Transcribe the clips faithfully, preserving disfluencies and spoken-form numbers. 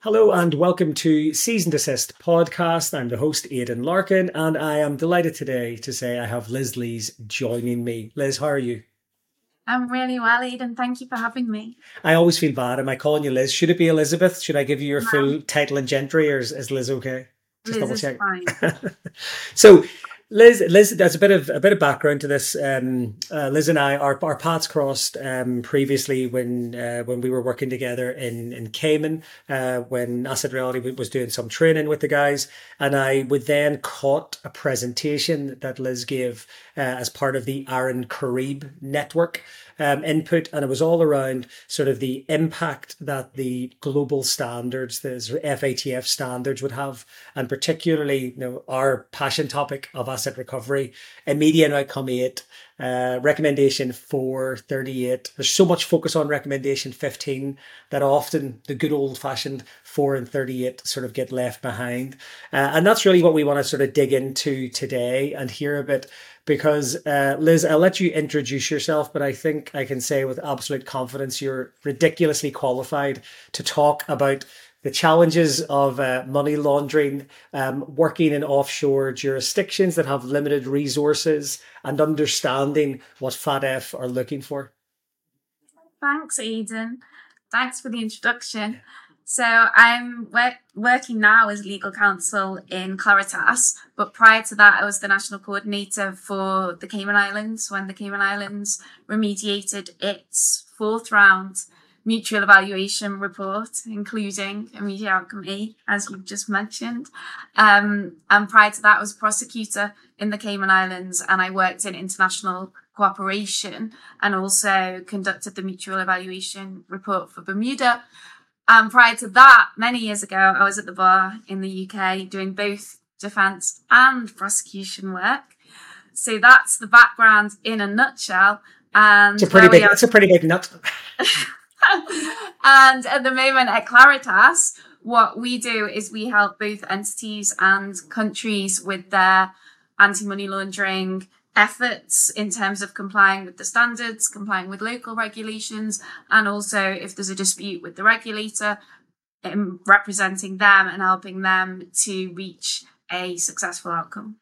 Hello and welcome to Season Desist podcast. I'm the host, Aidan Larkin, and I am delighted today to say I have Liz Lees joining me. Liz, how are you? I'm really well, Aidan. Thank you for having me. I always feel bad. Am I calling you Liz? Should it be Elizabeth? Should I give you your no. full title and gentry, or is, is Liz okay? Just Liz double check. Is fine. So, Liz, Liz, there's a bit of a bit of background to this. Um, uh, Liz and I, our, our paths crossed um, previously when uh, when we were working together in in Cayman, uh, when Asset Reality was doing some training with the guys, and I would then caught a presentation that Liz gave uh, as part of the Aaron Carib network. Um, input, and it was all around sort of the impact that the global standards, the sort of F A T F standards would have, and particularly, you know, our passion topic of asset recovery, immediate outcome eight, uh, recommendation four thirty-eight. There's so much focus on recommendation fifteen that often the good old fashioned four and thirty-eight sort of get left behind. Uh, and that's really what we want to sort of dig into today and hear a bit. Because, uh, Liz, I'll let you introduce yourself, but I think I can say with absolute confidence you're ridiculously qualified to talk about the challenges of uh, money laundering, um, working in offshore jurisdictions that have limited resources, and understanding what FATF are looking for. Thanks, Aidan. Thanks for the introduction. So I'm work- working now as legal counsel in Claritas, but prior to that, I was the national coordinator for the Cayman Islands when the Cayman Islands remediated its fourth round mutual evaluation report, including immediate outcome eight, as you've just mentioned. Um, and prior to that, I was a prosecutor in the Cayman Islands, and I worked in international cooperation and also conducted the mutual evaluation report for Bermuda. And prior to that, many years ago, I was at the bar in the U K doing both defence and prosecution work. So that's the background in a nutshell. And it's a pretty big, it's a pretty big nut. And at the moment at Claritas, what we do is we help both entities and countries with their anti-money laundering efforts in terms of complying with the standards, complying with local regulations, and also if there's a dispute with the regulator, um, representing them and helping them to reach a successful outcome.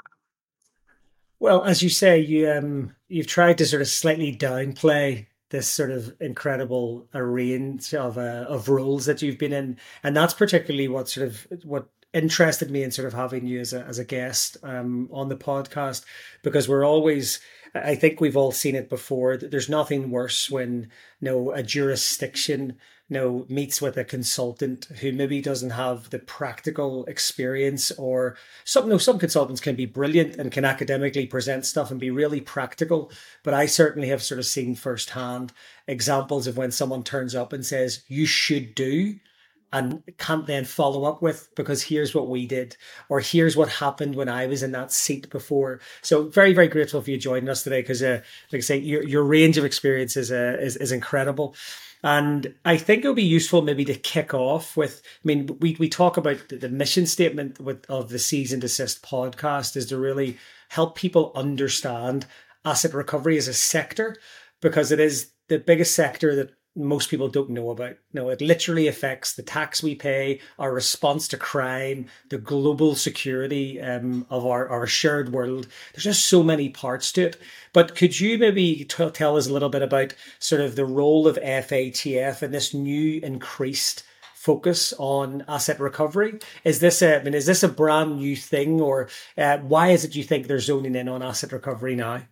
Well, as you say, you um, you've tried to sort of slightly downplay this sort of incredible range of uh, of roles that you've been in, and that's particularly what sort of what interested me in sort of having you as a as a guest um, on the podcast, because we're always, I think we've all seen it before, that there's nothing worse when you know a jurisdiction you know meets with a consultant who maybe doesn't have the practical experience, or some you know, some consultants can be brilliant and can academically present stuff and be really practical, but I certainly have sort of seen firsthand examples of when someone turns up and says you should do, and can't then follow up with, because here's what we did, or here's what happened when I was in that seat before. So very, very grateful for you joining us today, because, uh, like I say, your, your range of experience is, uh, is is incredible. And I think it would be useful maybe to kick off with, I mean, we, we talk about the, the mission statement with, of the Season Desist podcast is to really help people understand asset recovery as a sector, because it is the biggest sector that most people don't know about. No, it literally affects the tax we pay, our response to crime, the global security um, of our, our shared world. There's just so many parts to it. But could you maybe t- tell us a little bit about sort of the role of F A T F and this new increased focus on asset recovery? Is this a, I mean, is this a brand new thing, or uh, why is it you think they're zoning in on asset recovery now?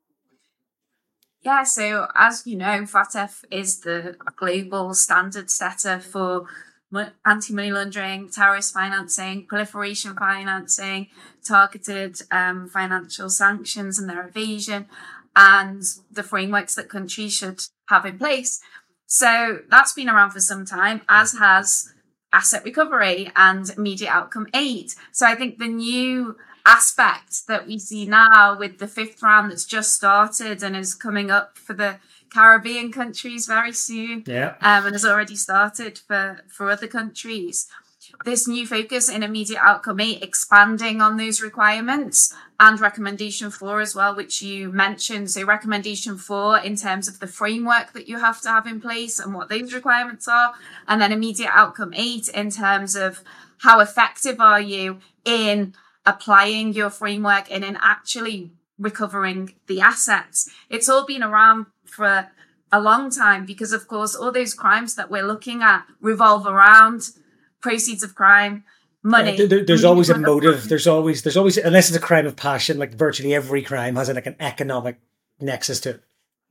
Yeah, so as you know, FATF is the global standard setter for anti-money laundering, terrorist financing, proliferation financing, targeted um, financial sanctions and their evasion, and the frameworks that countries should have in place. So that's been around for some time, as has asset recovery and immediate outcome eight. So I think the new aspect that we see now with the fifth round that's just started and is coming up for the Caribbean countries very soon, yeah, um, and has already started for, for other countries, this new focus in immediate outcome eight, expanding on those requirements, and recommendation four as well, which you mentioned. So recommendation four in terms of the framework that you have to have in place and what those requirements are. And then immediate outcome eight in terms of how effective are you in applying your framework and in actually recovering the assets. It's all been around for a long time because, of course, all those crimes that we're looking at revolve around proceeds of crime, money. Uh, there, there's always a motive. There's always, there's always, unless it's a crime of passion, like virtually every crime has like an economic nexus to it.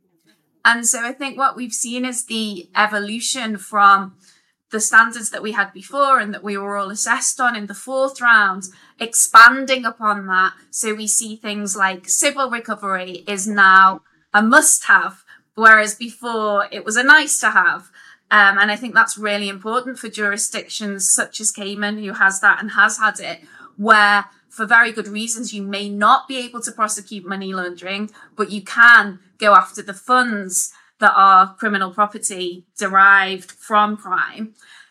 And so I think what we've seen is the evolution from the standards that we had before and that we were all assessed on in the fourth round, expanding upon that. So we see things like civil recovery is now a must-have, whereas before it was a nice to have. Um, and I think that's really important for jurisdictions such as Cayman, who has that and has had it, where for very good reasons you may not be able to prosecute money laundering, but you can go after the funds that are criminal property derived from crime.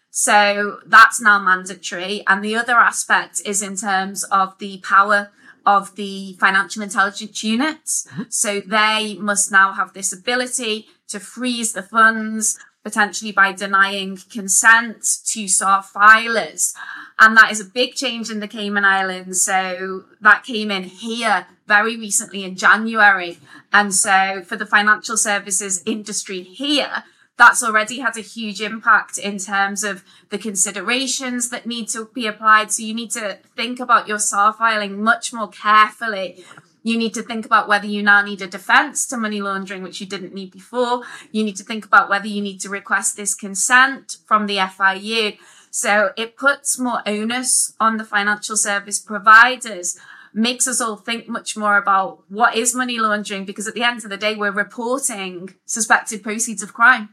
So that's now mandatory. And the other aspect is in terms of the power of the financial intelligence units. Mm-hmm. So they must now have this ability to freeze the funds, potentially by denying consent to S A R filers. And that is a big change in the Cayman Islands. So that came in here very recently in January. And so for the financial services industry here, that's already had a huge impact in terms of the considerations that need to be applied. So you need to think about your S A R filing much more carefully. You need to think about whether you now need a defense to money laundering, which you didn't need before. You need to think about whether you need to request this consent from the F I U. So it puts more onus on the financial service providers, makes us all think much more about what is money laundering, because at the end of the day, we're reporting suspected proceeds of crime.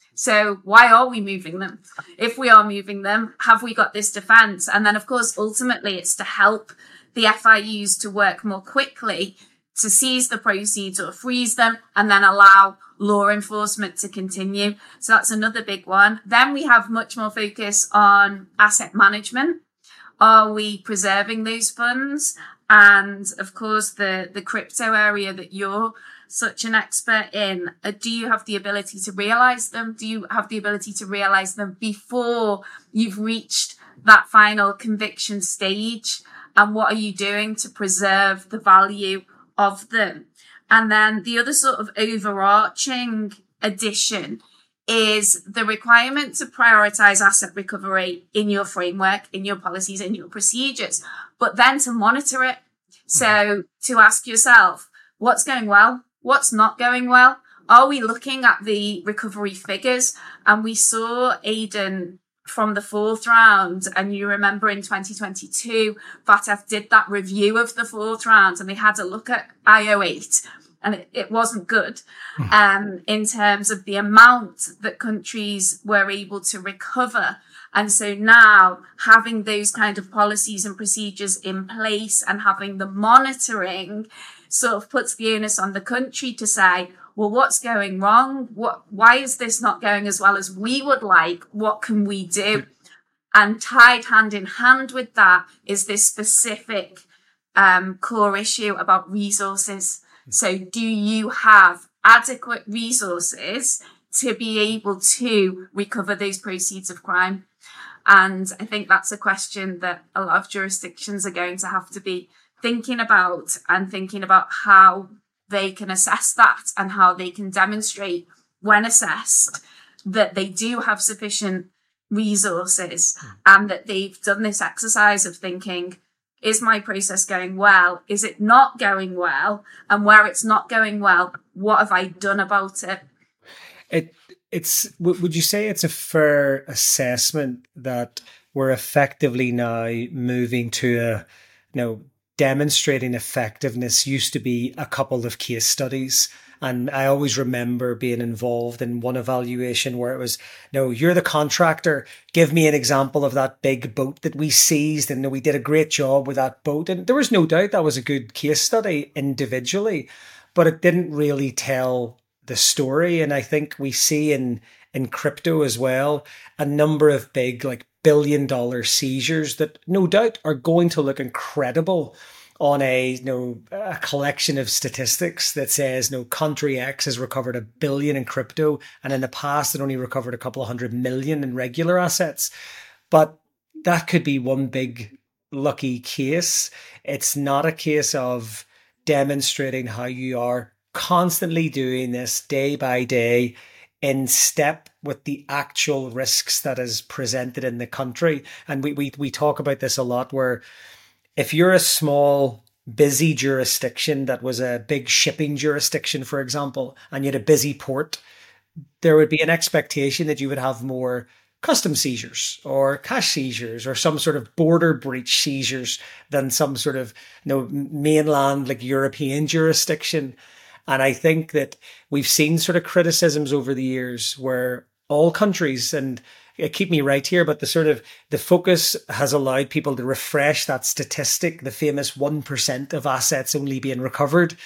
So why are we moving them? If we are moving them, have we got this defense? And then, of course, ultimately, it's to help the F I Us to work more quickly to seize the proceeds or freeze them and then allow law enforcement to continue. So that's another big one. Then we have much more focus on asset management. Are we preserving those funds? And of course, the, the crypto area that you're such an expert in, uh, do you have the ability to realize them? Do you have the ability to realize them before you've reached that final conviction stage? And what are you doing to preserve the value of them? And then the other sort of overarching addition is the requirement to prioritize asset recovery in your framework, in your policies, in your procedures, but then to monitor it. So to ask yourself, what's going well? What's not going well? Are we looking at the recovery figures? And we saw Aidan from the fourth round, and you remember in twenty twenty-two, FATF did that review of the fourth round and they had a look at I O eight, and it, it wasn't good um, in terms of the amount that countries were able to recover. And so now having those kind of policies and procedures in place and having the monitoring sort of puts the onus on the country to say, well, what's going wrong? What, why is this not going as well as we would like? What can we do? And tied hand in hand with that is this specific um, core issue about resources. So do you have adequate resources to be able to recover those proceeds of crime? And I think that's a question that a lot of jurisdictions are going to have to be thinking about and thinking about how they can assess that and how they can demonstrate when assessed that they do have sufficient resources and that they've done this exercise of thinking, is my process going well? Is it not going well? And where it's not going well, what have I done about it? It it's would you say it's a fair assessment that we're effectively now moving to a, you know, demonstrating effectiveness used to be a couple of case studies? And I always remember being involved in one evaluation where it was, no, you're the contractor. Give me an example of that big boat that we seized. And we did a great job with that boat. And there was no doubt that was a good case study individually, but it didn't really tell the story. And I think we see in, in crypto as well, a number of big like billion dollar seizures that no doubt are going to look incredible on a, you know, a collection of statistics that says, no, country X has recovered a billion in crypto, and in the past it only recovered a couple of hundred million in regular assets. But that could be one big lucky case. It's not a case of demonstrating how you are constantly doing this day by day in step with the actual risks that is presented in the country. And we, we, we talk about this a lot, where if you're a small, busy jurisdiction that was a big shipping jurisdiction, for example, and you had a busy port, there would be an expectation that you would have more custom seizures or cash seizures or some sort of border breach seizures than some sort of, you know, mainland like European jurisdiction. And I think that we've seen sort of criticisms over the years where all countries, and keep me right here, but the sort of the focus has allowed people to refresh that statistic, the famous one percent of assets only being recovered.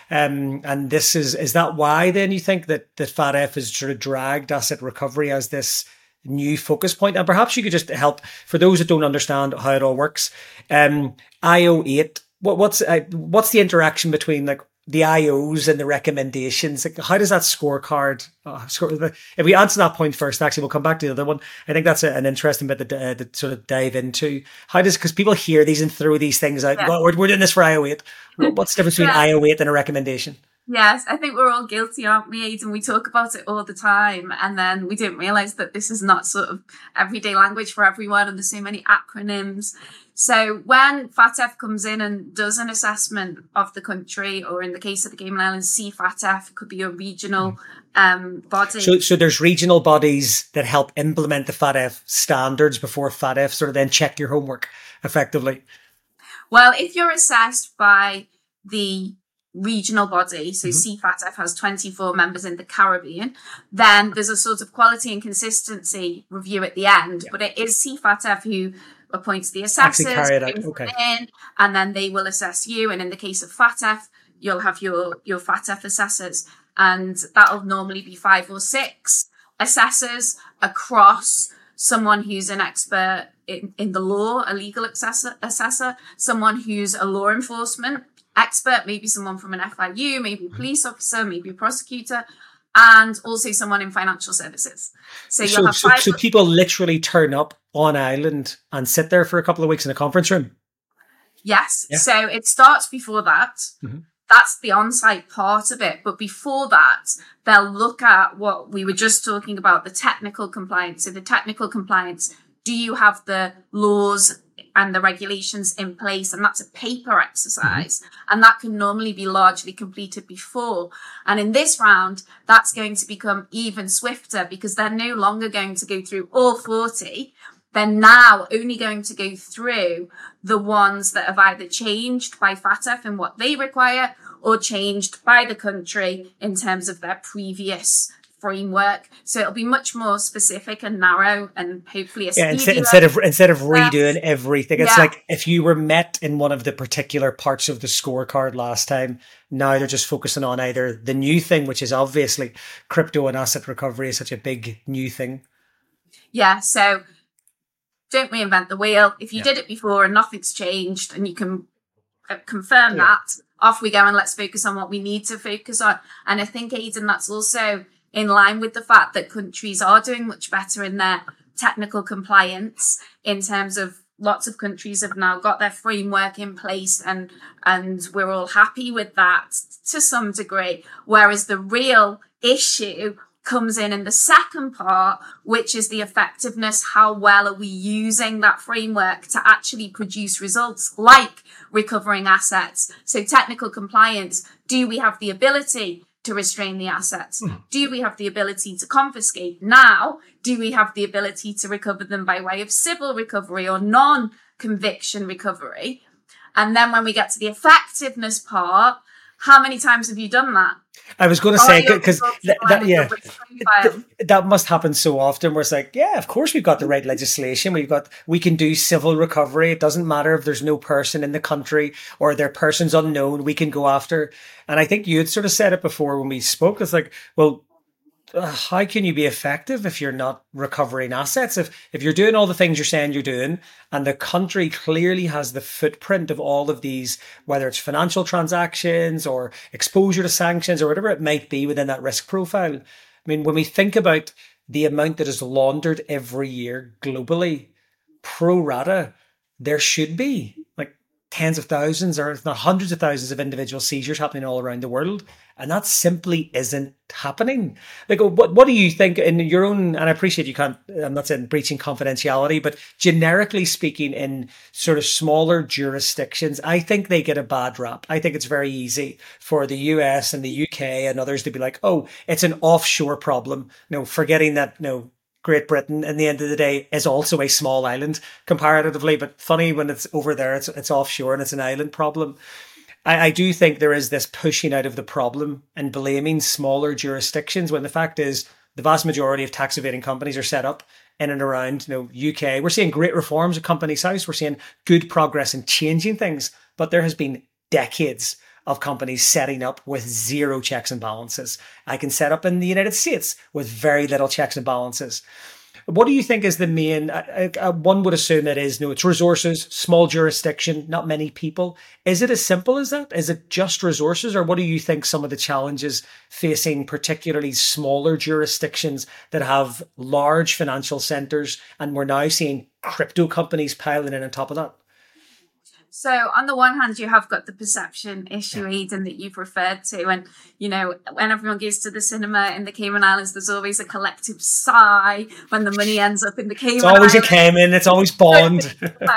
Um, and this is, is that why then you think that, that FATF has sort of dragged asset recovery as this new focus point? And perhaps you could just help for those that don't understand how it all works. Um, I O eight, what, what's, uh, what's the interaction between like the I Os and the recommendations? Like, how does that scorecard, uh, score, if we answer that point first, actually, we'll come back to the other one. I think that's a, an interesting bit to, uh, to sort of dive into. How does, because people hear these and throw these things out. Yeah. Well, we're, we're doing this for I O eight. What's the difference between yeah. I O eight and a recommendation? Yes, I think we're all guilty, aren't we, Aidan? We talk about it all the time, and then we didn't realise that this is not sort of everyday language for everyone, and there's so many acronyms. So when FATF comes in and does an assessment of the country, or in the case of the Cayman Islands, C FATF, it could be a regional um, body. So, so there's regional bodies that help implement the FATF standards before FATF sort of then check your homework effectively. Well, if you're assessed by the regional body, so mm-hmm. C FATF has twenty-four members in the Caribbean, then there's a sort of quality and consistency review at the end, yeah. but it is C FATF who appoints the assessors, okay. in, and then they will assess you. And in the case of FATF, you'll have your, your FATF assessors, and that'll normally be five or six assessors across someone who's an expert in, in the law, a legal assessor, assessor, someone who's a law enforcement expert, maybe someone from an F I U, maybe a police officer, maybe a prosecutor, and also someone in financial services. So you'll so, have so, five. So people literally turn up on island and sit there for a couple of weeks in a conference room? Yes. Yeah. So it starts before that. Mm-hmm. That's the on-site part of it. But before that, they'll look at what we were just talking about, the technical compliance. So the technical compliance, do you have the laws and the regulations in place? And that's a paper exercise. Mm-hmm. And that can normally be largely completed before. And in this round, that's going to become even swifter, because they're no longer going to go through all forty. They're now only going to go through the ones that have either changed by FATF and what they require, or changed by the country in terms of their previous framework. So it'll be much more specific and narrow, and hopefully a yeah, instead, instead of instead of redoing everything. It's yeah. like if you were met in one of the particular parts of the scorecard last time, now they're just focusing on either the new thing, which is obviously crypto and asset recovery is such a big new thing. Yeah, so don't reinvent the wheel. If you yeah. did it before and nothing's changed, and you can confirm yeah. that, off we go, and let's focus on what we need to focus on. And I think, Aidan, that's also in line with the fact that countries are doing much better in their technical compliance, in terms of lots of countries have now got their framework in place, and and we're all happy with that to some degree. Whereas the real issue comes in in the second part, which is the effectiveness. How well are we using that framework to actually produce results like recovering assets? So technical compliance, do we have the ability to restrain the assets? Mm. Do we have the ability to confiscate? Now, do we have the ability to recover them by way of civil recovery or non-conviction recovery? And then when we get to the effectiveness part, how many times have you done that? I was going to say, because that, that, yeah, th- that must happen so often where it's like, yeah, of course we've got the right legislation. We've got, we can do civil recovery. It doesn't matter if there's no person in the country or their person's unknown, we can go after. And I think you had sort of said it before when we spoke. It's like, well, uh, how can you be effective if you're not recovering assets? If if you're doing all the things you're saying you're doing, and the country clearly has the footprint of all of these, whether it's financial transactions or exposure to sanctions or whatever it might be within that risk profile. I mean, when we think about the amount that is laundered every year globally, pro rata, there should be like tens of thousands or if not hundreds of thousands of individual seizures happening all around the world. And that simply isn't happening. Like, what, what do you think in your own, and I appreciate you can't, I'm not saying breaching confidentiality, but generically speaking, in sort of smaller jurisdictions, I think they get a bad rap. I think it's very easy for the U S and the U K and others to be like, oh, it's an offshore problem. No, forgetting that, no, Great Britain, in the end of the day, is also a small island comparatively, but funny when it's over there, it's it's offshore and it's an island problem. I, I do think there is this pushing out of the problem and blaming smaller jurisdictions when the fact is the vast majority of tax evading companies are set up in and around, you know, U K. We're seeing great reforms at Companies House. We're seeing good progress in changing things, but there has been decades of companies setting up with zero checks and balances. I can set up in the United States with very little checks and balances. What do you think is the main, uh, uh, one would assume that is, no, it's resources, small jurisdiction, not many people. Is it as simple as that? Is it just resources? Or what do you think some of the challenges facing particularly smaller jurisdictions that have large financial centers, and we're now seeing crypto companies piling in on top of that? So on the one hand, you have got the perception issue, Aidan, that you've referred to. And, you know, when everyone goes to the cinema in the Cayman Islands, there's always a collective sigh when the money ends up in the Cayman It's always Islands. a Cayman, it's always Bond.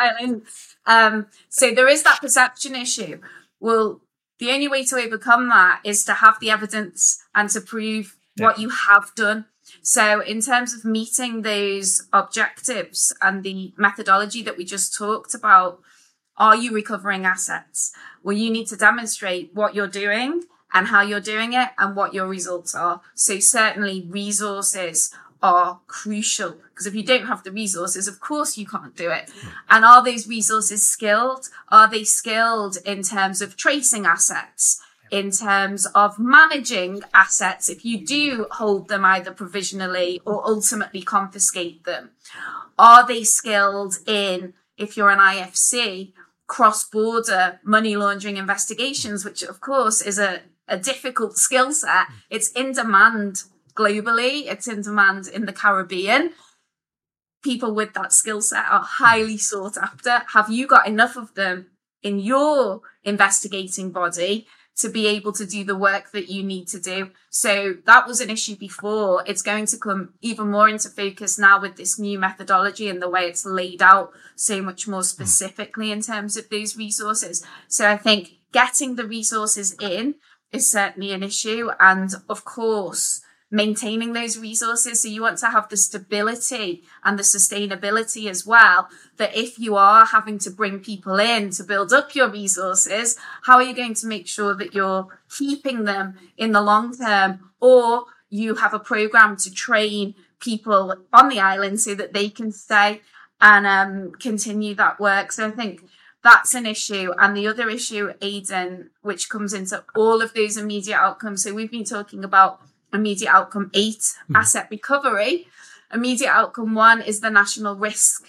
um, so there is that perception issue. Well, the only way to overcome that is to have the evidence and to prove yeah. what you have done. So in terms of meeting those objectives and the methodology that we just talked about, are you recovering assets? Well, you need to demonstrate what you're doing and how you're doing it and what your results are. So certainly resources are crucial, because if you don't have the resources, of course you can't do it. And are those resources skilled? Are they skilled in terms of tracing assets, in terms of managing assets if you do hold them either provisionally or ultimately confiscate them? Are they skilled in, if you're an I F C, cross-border money laundering investigations, which of course is a, a difficult skill set. It's in demand globally. It's in demand in the Caribbean. People with that skill set are highly sought after. Have you got enough of them in your investigating body to be able to do the work that you need to do? So that was an issue before. It's going to come even more into focus now with this new methodology and the way it's laid out so much more specifically in terms of those resources. So I think getting the resources in is certainly an issue. And of course, maintaining those resources. So you want to have the stability and the sustainability as well, that if you are having to bring people in to build up your resources, how are you going to make sure that you're keeping them in the long term? Or you have a program to train people on the island so that they can stay and um, continue that work. So I think that's an issue. And the other issue, Aidan, which comes into all of those immediate outcomes. So we've been talking about immediate outcome eight, mm. asset recovery. Immediate outcome one is the national risk.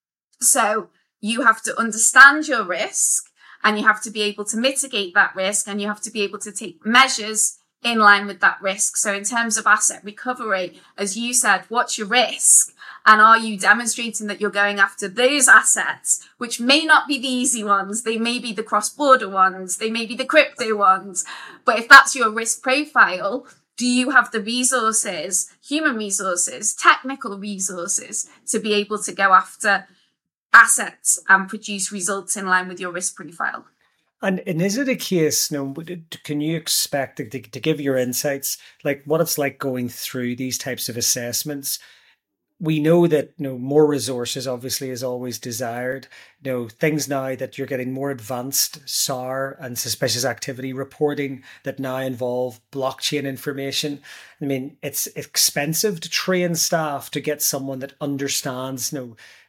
So you have to understand your risk and you have to be able to mitigate that risk and you have to be able to take measures in line with that risk. So in terms of asset recovery, as you said, what's your risk? And are you demonstrating that you're going after those assets, which may not be the easy ones? They may be the cross-border ones. They may be the crypto ones. But if that's your risk profile, do you have the resources, human resources, technical resources to be able to go after assets and produce results in line with your risk profile? And, and is it a case, you know, can you expect to, to give your insights, like what it's like going through these types of assessments? We know that, you know, more resources obviously is always desired. You know, things now that you're getting more advanced S A R and suspicious activity reporting that now involve blockchain information. I mean, it's expensive to train staff to get someone that understands, you know,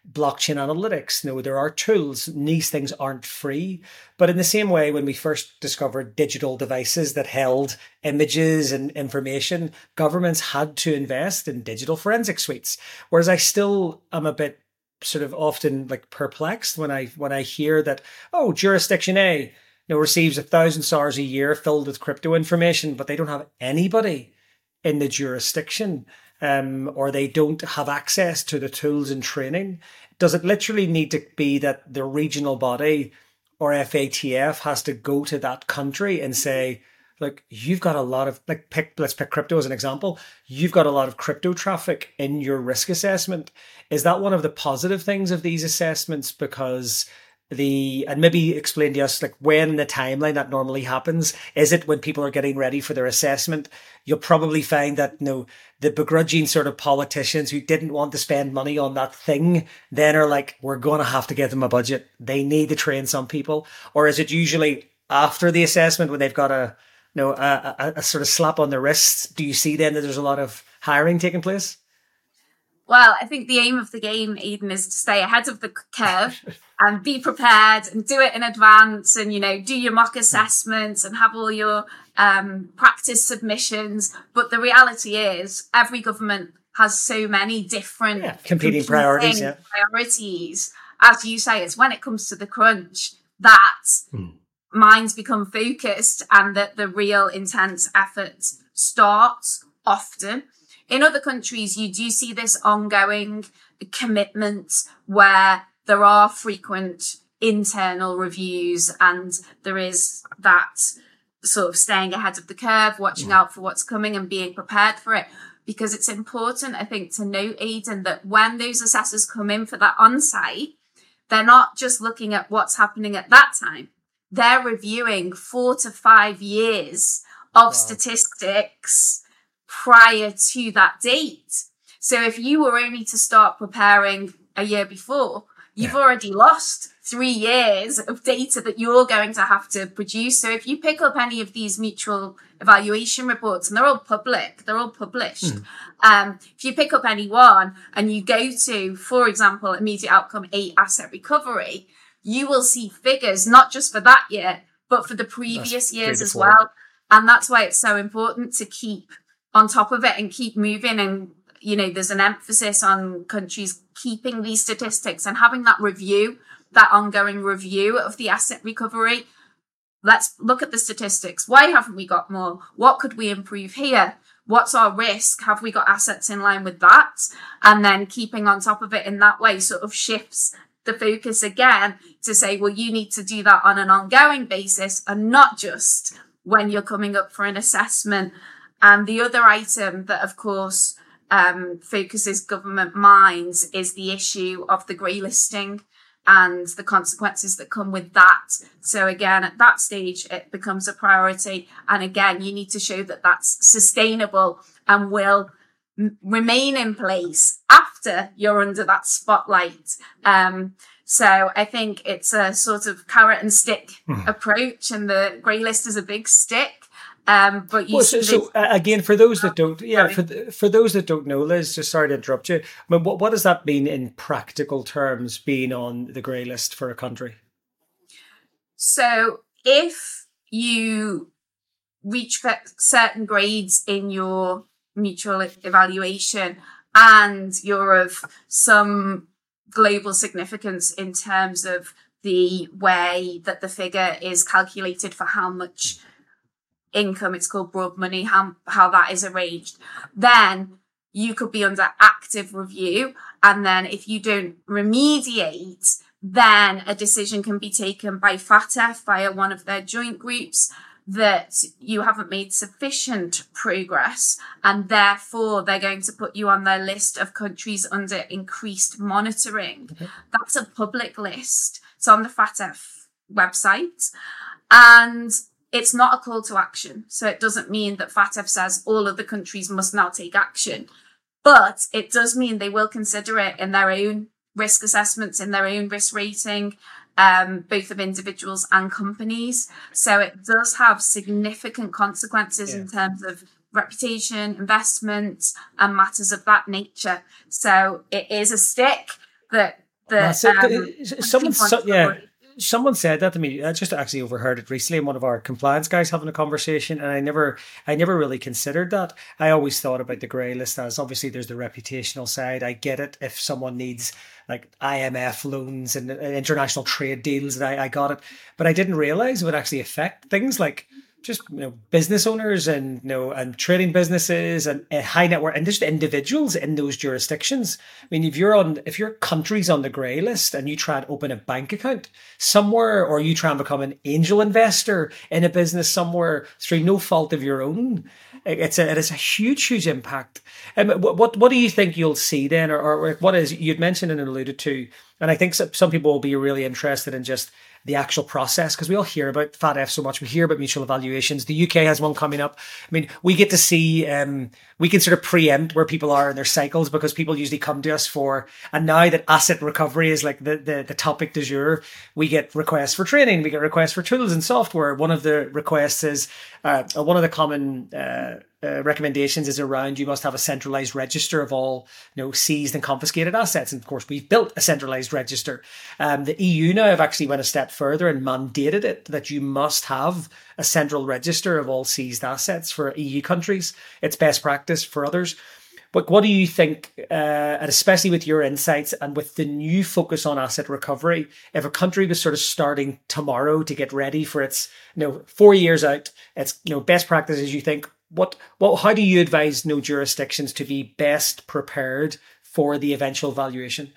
blockchain analytics. No, there are tools. And these things aren't free. But in the same way, when we first discovered digital devices that held images and information, governments had to invest in digital forensic suites. Whereas I still am a bit sort of often like perplexed when I when I hear that, oh, jurisdiction A, you know, receives a thousand S A Rs a year filled with crypto information, but they don't have anybody in the jurisdiction, um, or they don't have access to the tools and training. Does it literally need to be that the regional body or F A T F has to go to that country and say, look, you've got a lot of, like, pick, let's pick crypto as an example. You've got a lot of crypto traffic in your risk assessment. Is that one of the positive things of these assessments? Because the, and maybe explain to us, like, when in the timeline that normally happens. Is it when people are getting ready for their assessment? You'll probably find that, you know, the begrudging sort of politicians who didn't want to spend money on that thing then are like, we're going to have to give them a budget. They need to train some people. Or is it usually after the assessment when they've got a, you know, a, a, a sort of slap on the wrist? Do you see then that there's a lot of hiring taking place? Well, I think the aim of the game, Aidan, is to stay ahead of the curve and be prepared and do it in advance and, you know, do your mock assessments and have all your um, practice submissions. But the reality is every government has so many different yeah, competing, competing priorities. Yeah. priorities. As you say, it's when it comes to the crunch that hmm. minds become focused and that the real intense effort starts often. In other countries, you do see this ongoing commitment where there are frequent internal reviews and there is that sort of staying ahead of the curve, watching out for what's coming and being prepared for it. Because it's important, I think, to note, Aidan, that when those assessors come in for that on-site, they're not just looking at what's happening at that time. They're reviewing four to five years of wow. statistics prior to that date. So if you were only to start preparing a year before, you've yeah. already lost three years of data that you're going to have to produce. So if you pick up any of these mutual evaluation reports, and they're all public, they're all published. Mm. Um, if you pick up any one and you go to, for example, immediate outcome eight asset recovery, you will see figures, not just for that year, but for the previous that's years as well. And that's why it's so important to keep on top of it and keep moving. And, you know, there's an emphasis on countries keeping these statistics and having that review, that ongoing review of the asset recovery. Let's look at the statistics. Why haven't we got more? What could we improve here? What's our risk? Have we got assets in line with that? And then keeping on top of it in that way sort of shifts the focus again to say, well, you need to do that on an ongoing basis and not just when you're coming up for an assessment. And the other item that, of course, um, focuses government minds is the issue of the grey listing and the consequences that come with that. So again, at that stage, it becomes a priority. And again, you need to show that that's sustainable and will m- remain in place after you're under that spotlight. Um, so I think it's a sort of carrot and stick mm. approach, and the grey list is a big stick. Um, but you well, so, so uh, again, for those that don't, yeah, for for those that don't know, Liz, just sorry to interrupt you. I mean, what what does that mean in practical terms, being on the grey list for a country? So, if you reach certain grades in your mutual evaluation, and you're of some global significance in terms of the way that the figure is calculated for how much income, it's called broad money, how, how that is arranged, then you could be under active review. And then if you don't remediate, then a decision can be taken by FATF via one of their joint groups that you haven't made sufficient progress, and therefore they're going to put you on their list of countries under increased monitoring. Okay. That's a public list. It's on the FATF website. And it's not a call to action. So it doesn't mean that FATF says all of the countries must now take action. But it does mean they will consider it in their own risk assessments, in their own risk rating, um, both of individuals and companies. So it does have significant consequences yeah. in terms of reputation, investment, and matters of that nature. So it is a stick that the Massive. um, Someone, country wants so, to yeah, avoid. someone said that to me. I just actually overheard it recently in one of our compliance guys having a conversation, and I never, I never really considered that. I always thought about the grey list as obviously there's the reputational side. I get it if someone needs like I M F loans and uh, international trade deals, and I, I got it, but I didn't realize it would actually affect things like just you know business owners and you know and trading businesses and uh, high net worth and just individuals in those jurisdictions. I mean, if you're on if your country's on the grey list and you try and open a bank account somewhere, or you try and become an angel investor in a business somewhere through no fault of your own, it's a it is a huge huge impact. Um, what what what do you think you'll see then, or, or what is you'd mentioned and alluded to, and I think some some people will be really interested in just the actual process, because we all hear about FATF so much. We hear about mutual evaluations. The U K has one coming up. I mean, we get to see, um, we can sort of preempt where people are in their cycles, because people usually come to us for, and now that asset recovery is like the, the, the topic du jour, we get requests for training, we get requests for tools and software. One of the requests is, uh, one of the common, uh, uh, recommendations is around you must have a centralized register of all you know seized and confiscated assets, and of course we've built a centralized register. Um, the E U now have actually went a step further and mandated it that you must have a central register of all seized assets for E U countries. It's best practice for others. But what do you think, uh, and especially with your insights and with the new focus on asset recovery, if a country was sort of starting tomorrow to get ready for its, you know, four years out, it's, you know, best practices, you think, what, what, how do you advise no jurisdictions to be best prepared for the eventual valuation?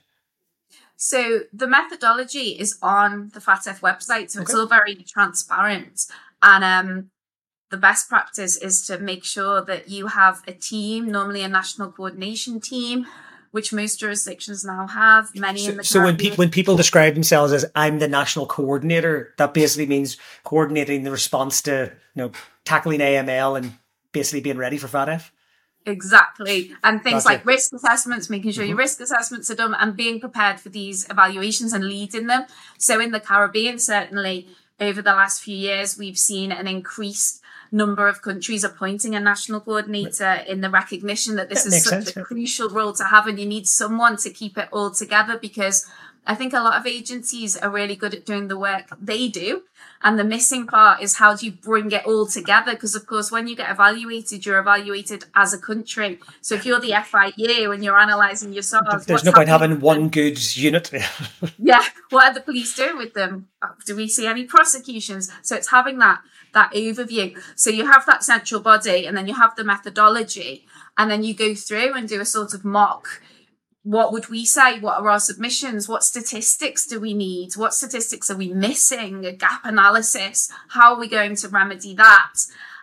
So the methodology is on the FATF website, so okay. It's all very transparent. And um, the best practice is to make sure that you have a team, normally a national coordination team, which most jurisdictions now have. Many so, in the so when people when people describe themselves as I'm the national coordinator, that basically means coordinating the response to you know tackling A M L and basically being ready for FATF. Exactly. And things Gotcha. like risk assessments, making sure mm-hmm. your risk assessments are done and being prepared for these evaluations and leading them. So in the Caribbean, certainly over the last few years, we've seen an increased number of countries appointing a national coordinator right. in the recognition that this that is such sense, a yeah. crucial role to have, and you need someone to keep it all together, because I think a lot of agencies are really good at doing the work they do. And the missing part is how do you bring it all together? Because, of course, when you get evaluated, you're evaluated as a country. So if you're the F I U and you're analysing your SARS, there's no point having one good unit. Yeah. What are the police doing with them? Do we see any prosecutions? So it's having that that overview. So you have that central body, and then you have the methodology, and then you go through and do a sort of mock. What would we say? What are our submissions? What statistics do we need? What statistics are we missing? A gap analysis. How are we going to remedy that?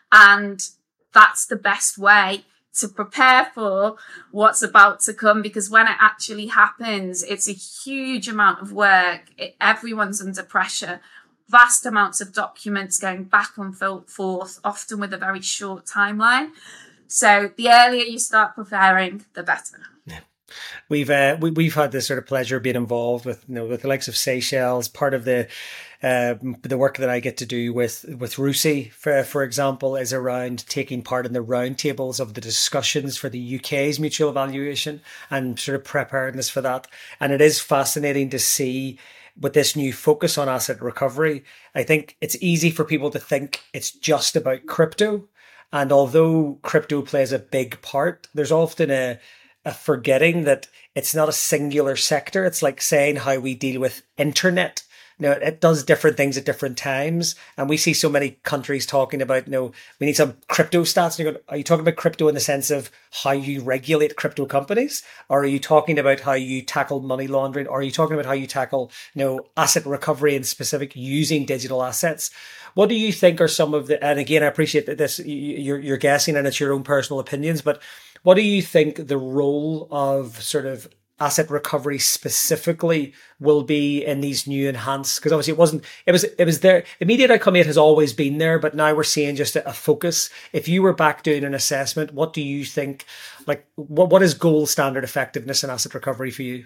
And that's the best way to prepare for what's about to come, because when it actually happens, it's a huge amount of work. It, everyone's under pressure. Vast amounts of documents going back and forth, often with a very short timeline. So the earlier you start preparing, the better. Yeah. We've uh, we, we've had this sort of pleasure of being involved with you know with the likes of Seychelles. Part of the uh, the work that I get to do with with RUSI, for for example, is around taking part in the roundtables of the discussions for the U K's mutual evaluation and sort of preparedness for that. And it is fascinating to see with this new focus on asset recovery. I think it's easy for people to think it's just about crypto, and although crypto plays a big part, there's often a a forgetting that it's not a singular sector. It's like saying how we deal with internet. You know, it does different things at different times. And we see so many countries talking about, you know, we need some crypto stats. And you're going, are you talking about crypto in the sense of how you regulate crypto companies? Or are you talking about how you tackle money laundering? Or are you talking about how you tackle, you know, asset recovery in specific using digital assets? What do you think are some of the, and again, I appreciate that this, you're, you're guessing and it's your own personal opinions, but what do you think the role of sort of asset recovery specifically will be in these new enhanced? Because obviously it wasn't, it was, it was there. Immediate outcome eight has always been there, but now we're seeing just a, a focus. If you were back doing an assessment, what do you think, like, what, what is gold standard effectiveness in asset recovery for you?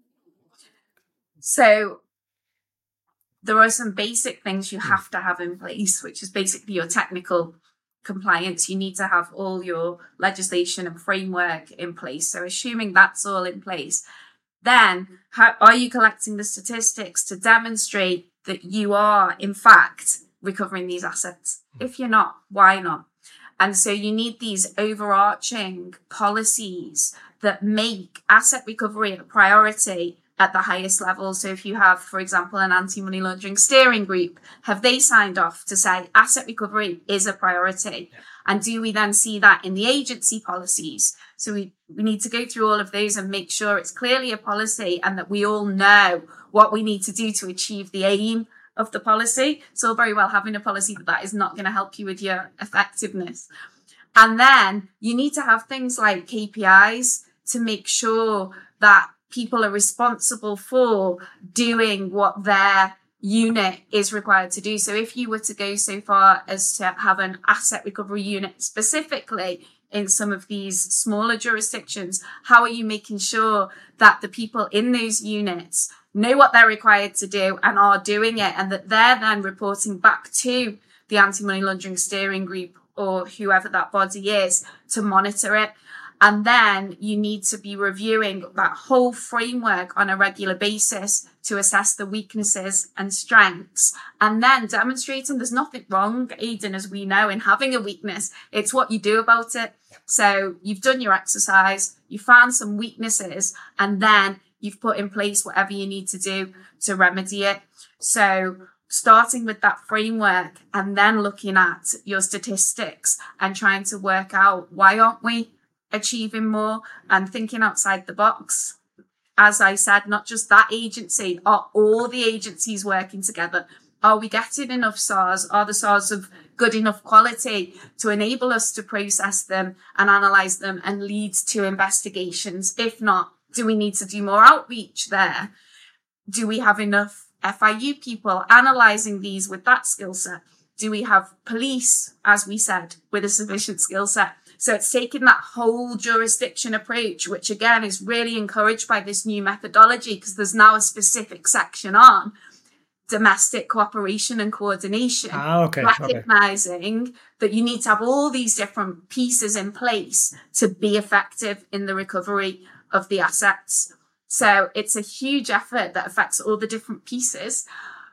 So there are some basic things you have to have in place, which is basically your technical compliance. You need to have all your legislation and framework in place. So assuming that's all in place, Then how are you collecting the statistics to demonstrate that you are, in fact, recovering these assets? If you're not, why not? And so you need these overarching policies that make asset recovery a priority at the highest level. So if you have, for example, an anti-money laundering steering group, have they signed off to say asset recovery is a priority? Yeah. And do we then see that in the agency policies? So we, we need to go through all of those and make sure it's clearly a policy and that we all know what we need to do to achieve the aim of the policy. It's all very well having a policy, but that is not going to help you with your effectiveness. And then you need to have things like K P Is to make sure that people are responsible for doing what their unit is required to do. So if you were to go so far as to have an asset recovery unit specifically in some of these smaller jurisdictions, how are you making sure that the people in those units know what they're required to do and are doing it, and that they're then reporting back to the anti-money laundering steering group or whoever that body is to monitor it? And then you need to be reviewing that whole framework on a regular basis to assess the weaknesses and strengths, and then demonstrating there's nothing wrong, Aidan, as we know, in having a weakness. It's what you do about it. So you've done your exercise, you found some weaknesses, and then you've put in place whatever you need to do to remedy it. So starting with that framework and then looking at your statistics and trying to work out why aren't we achieving more, and thinking outside the box. As I said, not just that agency, are all the agencies working together? Are we getting enough S A Rs? Are the S A Rs of good enough quality to enable us to process them and analyse them and lead to investigations? If not, do we need to do more outreach there? Do we have enough F I U people analysing these with that skill set? Do we have police, as we said, with a sufficient skill set? So it's taking that whole jurisdiction approach, which again is really encouraged by this new methodology, because there's now a specific section on domestic cooperation and coordination, ah, okay, recognizing okay. that you need to have all these different pieces in place to be effective in the recovery of the assets. So it's a huge effort that affects all the different pieces.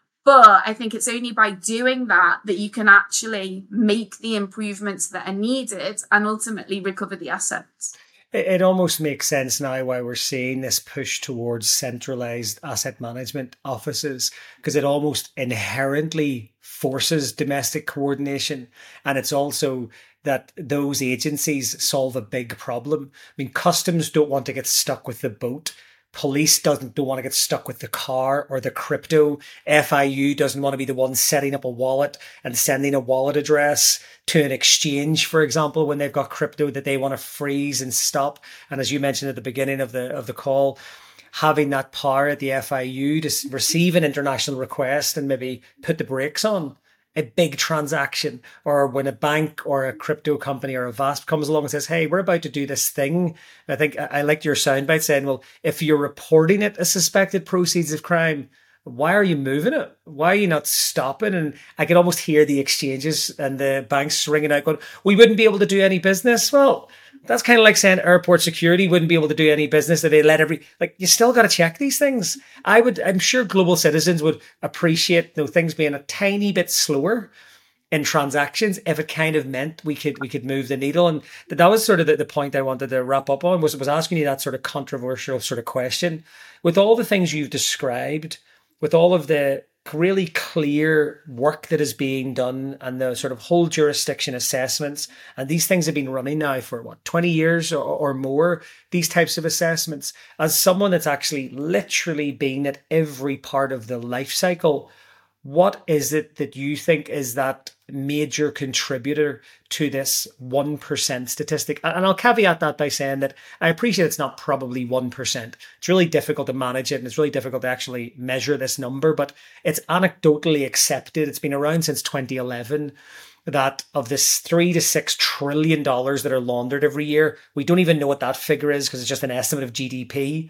But I think it's only by doing that that you can actually make the improvements that are needed and ultimately recover the assets. It, it almost makes sense now why we're seeing this push towards centralized asset management offices, because it almost inherently forces domestic coordination. And it's also that those agencies solve a big problem. I mean, customs don't want to get stuck with the boat. Police doesn't don't want to get stuck with the car or the crypto. F I U doesn't want to be the one setting up a wallet and sending a wallet address to an exchange, for example, when they've got crypto that they want to freeze and stop. And as you mentioned at the beginning of the of the call, having that power at the F I U to receive an international request and maybe put the brakes on a big transaction, or when a bank or a crypto company or a V A S P comes along and says, hey, we're about to do this thing. I think I liked your soundbite saying, well, if you're reporting it as suspected proceeds of crime, why are you moving it? Why are you not stopping? And I can almost hear the exchanges and the banks ringing out going, we wouldn't be able to do any business. Well, that's kind of like saying airport security wouldn't be able to do any business, that they let every, like, you still got to check these things. I would, I'm sure global citizens would appreciate, you know, things being a tiny bit slower in transactions if it kind of meant we could we could move the needle. And that was sort of the, the point I wanted to wrap up on, was, was asking you that sort of controversial sort of question. With all the things you've described, with all of the really clear work that is being done and the sort of whole jurisdiction assessments, and these things have been running now for what, twenty years or, or more, these types of assessments, as someone that's actually literally been at every part of the life cycle, what is it that you think is that major contributor to this one percent statistic? And I'll caveat that by saying that I appreciate it's not probably one percent. It's really difficult to manage it, and it's really difficult to actually measure this number, but it's anecdotally accepted. It's been around since twenty eleven that of this three to six trillion dollars that are laundered every year, we don't even know what that figure is because it's just an estimate of G D P.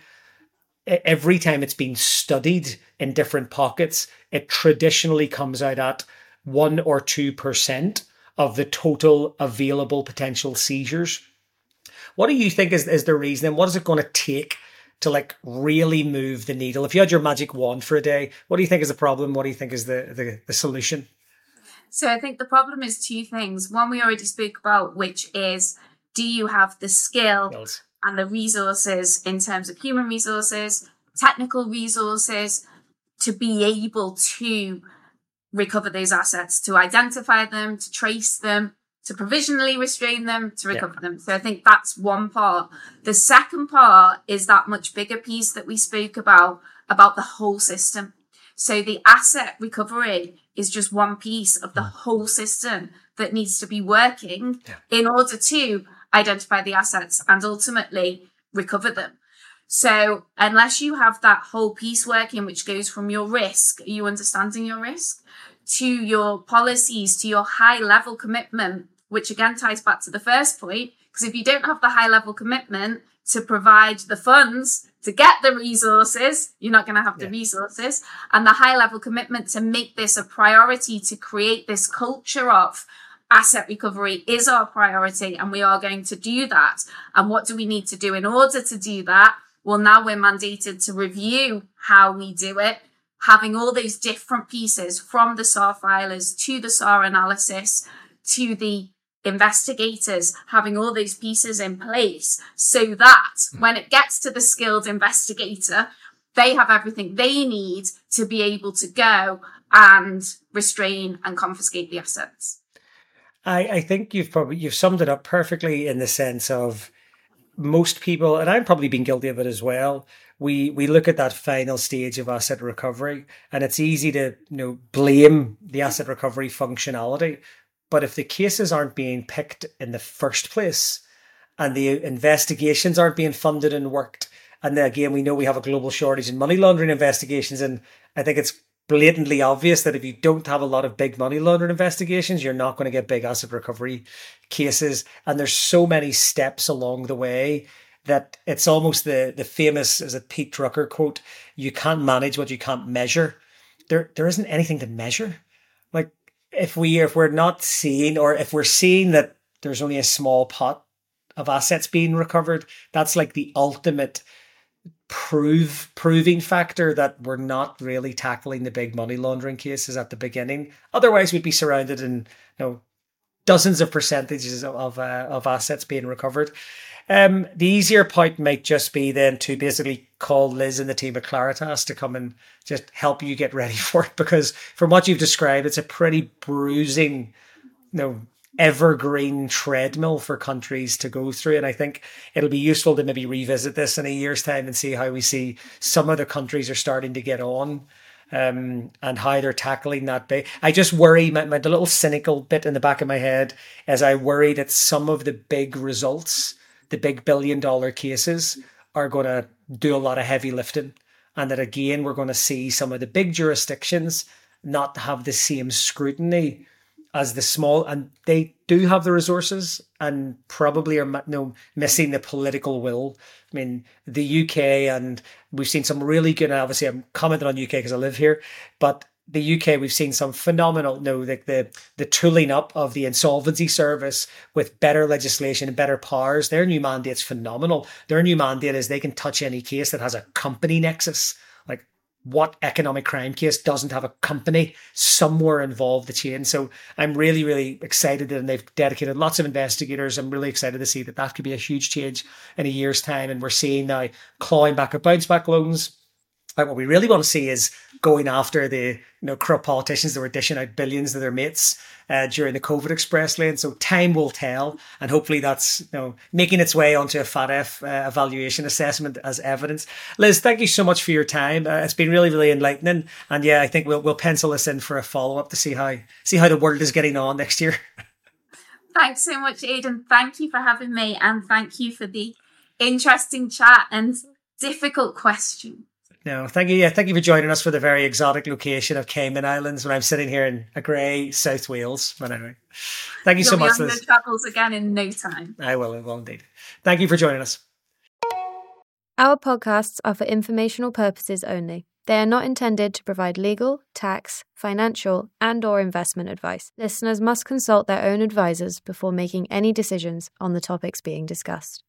Every time it's been studied in different pockets, it traditionally comes out at one or two percent of the total available potential seizures. What do you think is, is the reason, and what is it going to take to like really move the needle? If you had your magic wand for a day, what do you think is the problem? What do you think is the, the, the solution? So I think the problem is two things. One we already spoke about, which is, do you have the skill Yes. and the resources in terms of human resources, technical resources, to be able to recover those assets, to identify them, to trace them, to provisionally restrain them, to recover yeah. them. So I think that's one part. The second part is that much bigger piece that we spoke about, about the whole system. So the asset recovery is just one piece of the whole system that needs to be working yeah. in order to identify the assets and ultimately recover them. So unless you have that whole piece working, which goes from your risk, are you understanding your risk, to your policies, to your high level commitment, which again ties back to the first point, because if you don't have the high level commitment to provide the funds to get the resources, you're not going to have the yeah. resources, and the high level commitment to make this a priority, to create this culture of asset recovery is our priority and we are going to do that. And what do we need to do in order to do that? Well, now we're mandated to review how we do it, having all those different pieces from the S A R filers to the S A R analysis to the investigators, having all those pieces in place so that when it gets to the skilled investigator, they have everything they need to be able to go and restrain and confiscate the assets. I, I think you've probably you've summed it up perfectly in the sense of most people, and I've probably been guilty of it as well. We we look at that final stage of asset recovery, and it's easy to you know blame the asset recovery functionality. But if the cases aren't being picked in the first place, and the investigations aren't being funded and worked, and then again we know we have a global shortage in money laundering investigations, and I think it's blatantly obvious that if you don't have a lot of big money laundering investigations, you're not going to get big asset recovery cases. And there's so many steps along the way that it's almost the the famous, is it Pete Drucker quote, you can't manage what you can't measure. There there isn't anything to measure. Like if we if we're not seeing, or if we're seeing that there's only a small pot of assets being recovered, that's like the ultimate prove proving factor that we're not really tackling the big money laundering cases at the beginning. Otherwise, we'd be surrounded in you know dozens of percentages of of, uh, of assets being recovered. Um, the easier point might just be then to basically call Liz and the team at Claritas to come and just help you get ready for it, because from what you've described, it's a pretty bruising, you know, evergreen treadmill for countries to go through. And I think it'll be useful to maybe revisit this in a year's time and see how we see some of the countries are starting to get on um, and how they're tackling that big. I just worry, my, my the little cynical bit in the back of my head, as I worry that some of the big results, the big billion dollar cases, are going to do a lot of heavy lifting. And that again, we're going to see some of the big jurisdictions not have the same scrutiny as the small, and they do have the resources and probably are you know, missing the political will. I mean, the U K, and we've seen some really good, and obviously I'm commenting on U K because I live here, but the U K, we've seen some phenomenal, no, the, the the tooling up of the insolvency service with better legislation and better powers. Their new mandate's phenomenal. Their new mandate is they can touch any case that has a company nexus. Like, what economic crime case doesn't have a company somewhere involved the chain? So I'm really, really excited, and they've dedicated lots of investigators. I'm really excited to see that that could be a huge change in a year's time. And we're seeing now clawing back of bounce back loans. Like, what we really want to see is going after the you know corrupt politicians that were dishing out billions to their mates uh, during the COVID express lane. So time will tell, and hopefully that's you know making its way onto a FATF uh, evaluation assessment as evidence. Liz, thank you so much for your time. Uh, it's been really, really enlightening, and yeah, I think we'll we'll pencil this in for a follow up to see how see how the world is getting on next year. Thanks so much, Aidan. Thank you for having me, and thank you for the interesting chat and difficult question. No, thank you. Yeah, thank you for joining us for the very exotic location of Cayman Islands when I'm sitting here in a grey South Wales. But anyway, thank you You'll so be much, on Liz. your travels again in no time. I will, I will indeed. Thank you for joining us. Our podcasts are for informational purposes only. They are not intended to provide legal, tax, financial, and or investment advice. Listeners must consult their own advisors before making any decisions on the topics being discussed.